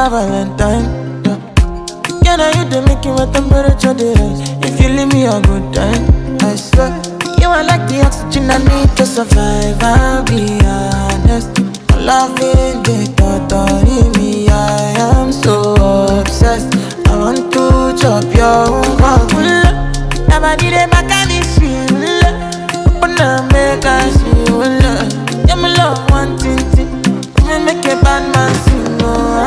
my Valentine. Can I you the making my temperature dey rise? If you leave me a good time, I swear. You are like the oxygen I need to survive. I'll be honest. Loving the thought of me, I am so obsessed. I want to chop your own. Never did it back at this shit. Open up, make us see. Yeah, my love, one thing. Me make a bad man sing.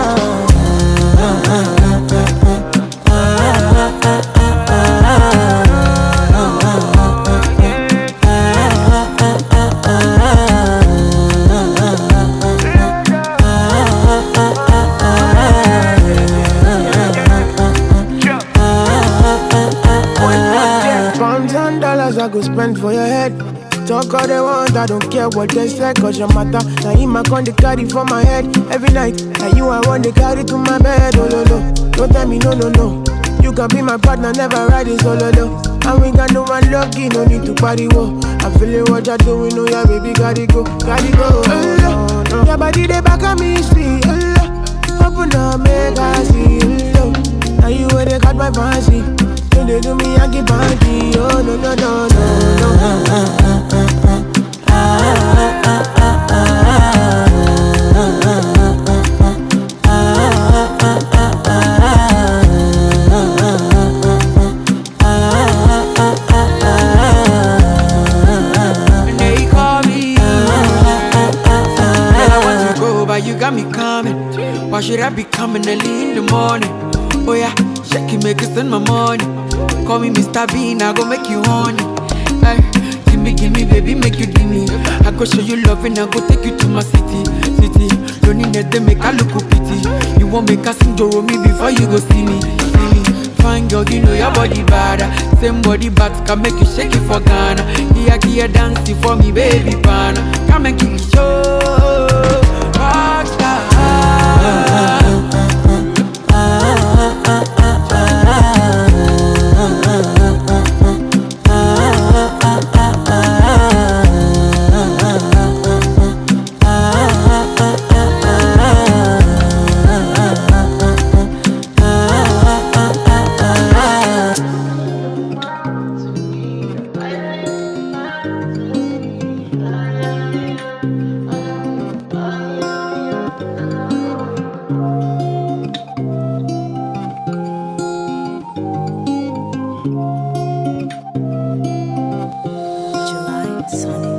Pounds and dollars I go spend for your head. Talk all they want, I don't care what they say, cause your matter. Now him I con the carry for my head every night. Now you I want to carry to my bed, oh no no. Don't tell me no no no. You can be my partner, never riding solo though. And we got no one lucky, no need to party, whoa. I'm feeling what you're doing, oh yeah baby, gotta go, gotta go. Oh, no. Your body they back at me, see, oh, open up, make I see, oh. Now you where they got my fancy. When they do me, I give party, oh no no no no no. You got me coming. Why should I be coming early in the morning? Oh yeah, shake it, make it spend my money. Call me Mr. Bean, I go make you honey. Ay, gimme, baby, make you give me. I go show you love and I go take you to my city. Don't need that, they make I look pity. You won't make a sing to me before you go see me. Fine girl, you know your body bad. Same body but can make you shake it for Ghana. Here, dancing for me, baby, pana. Come and give me show. July Sunny.